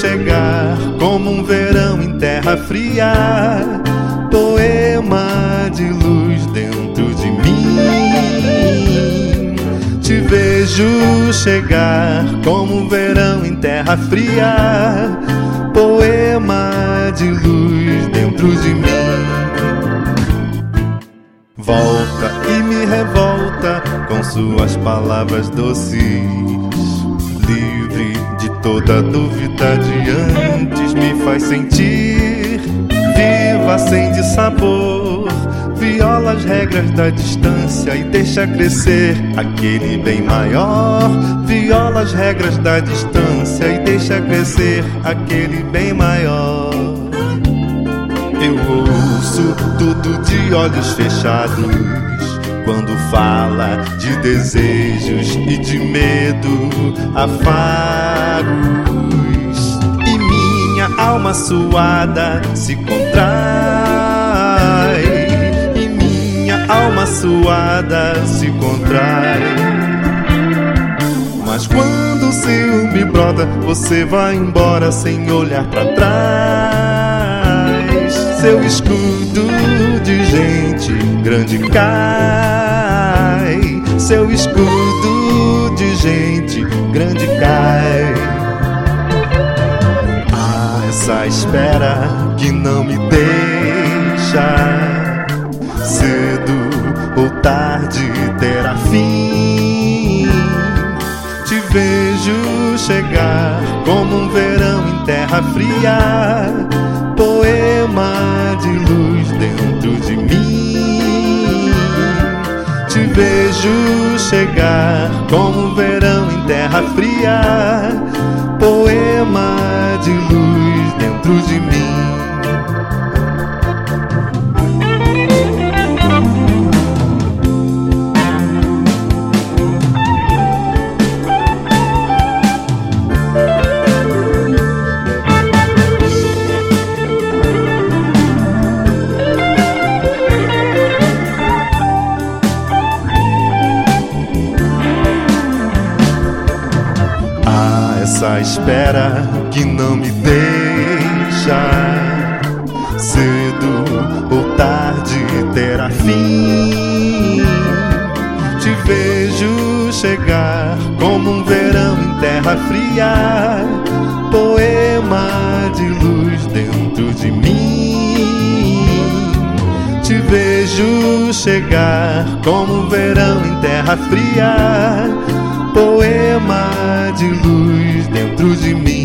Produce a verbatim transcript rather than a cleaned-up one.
chegar como um verão em terra fria, poema de luz dentro de mim. Te vejo chegar como um verão em terra fria, poema de luz dentro de mim. Volta e me revolta com suas palavras doces, livre de toda dúvida de antes, me faz sentir viva, acende sabor, viola as regras da distância e deixa crescer aquele bem maior. Viola as regras da distância e deixa crescer aquele bem maior. Eu ouço tudo de olhos fechados quando fala de desejos e de medo, afagos. E minha alma suada se contrai, e minha alma suada se contrai. Mas quando o ciúme brota, você vai embora sem olhar pra trás. Seu escudo de gente grande cai, seu escudo de gente grande cai. Ah, essa espera que não me deixa, cedo ou tarde terá fim. Te vejo chegar como um verão em terra fria, poema de luz dentro de mim. Te vejo chegar como um verão em terra fria, poema de luz dentro de mim. Essa espera que não me deixa, cedo ou tarde terá fim. Te vejo chegar como um verão em terra fria, poema de luz dentro de mim. Te vejo chegar como um verão em terra fria, poema de luz dentro de mim.